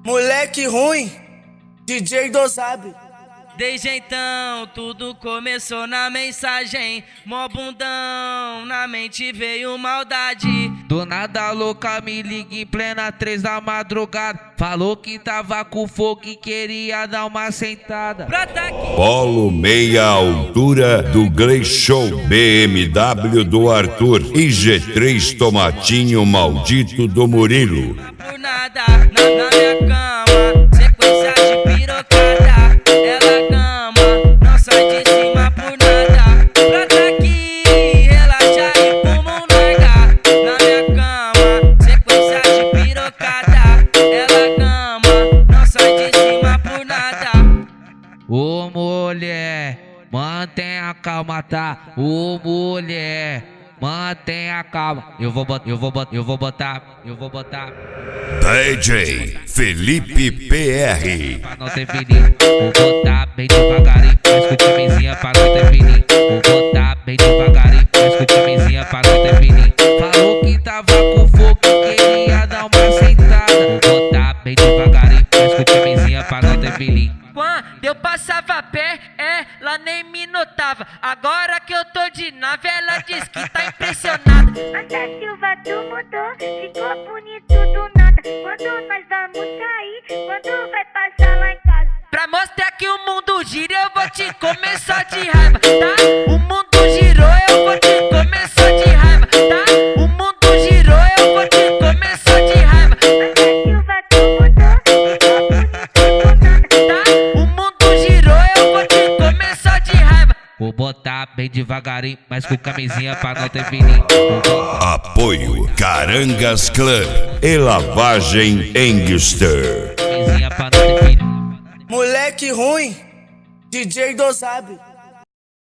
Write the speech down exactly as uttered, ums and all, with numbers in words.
Moleque ruim, D J Dozab. Desde então tudo começou na mensagem, mó bundão, na mente veio maldade. Do nada a louca me liga em plena três da madrugada, falou que tava com fogo e queria dar uma sentada. Brota aqui. Polo meia altura do Gleichon, B M W do Arthur e G três Tomatinho maldito do Murilo. Por nada, na, na minha cama, sequência de pirocada. Ela gama, não sai de cima por nada. Brota aqui, relaxa e pulmão larga. Na minha cama, sequência de pirocada. Ela gama, não sai de cima por nada. Ô mulher, mantenha a calma, tá? Ô mulher, mantenha a calma. Eu vou botar, eu vou botar, eu vou botar, eu vou botar. D J Felipe P R. Pra não ter fininho, vou botar bem devagarinho. Mas com timizinha pra não ter fininho. Vou botar bem devagarinho. Mas com timizinha pra não ter fininho. Falou que tava com fogo e queria dar uma sentada. Vou botar bem devagarinho. Mas com timizinha pra não ter fininho. Quando eu passava a pé, ela nem me notava. Agora que eu tô de nave, ela diz que tá impressionada. Mas a Silva tu mudou, ficou bonito do nada. Quando nós vamos sair, quando vai passar lá em casa. Pra mostrar que o mundo gira, eu vou te comer só de raiva, tá? O mundo girou, eu vou te comer só de raiva, tá? O mundo girou, eu vou te comer só de raiva. Mas a Silva tu mudou, ficou bonito do nada. Tá? O mundo girou, eu vou te comer só de raiva. Vou botar bem devagarinho, mas com camisinha pra não ter fininho. Apoio Carangas Club e Lavagem Engster. Camisinha pra não ter fininho. Moleque ruim, D J Dozab.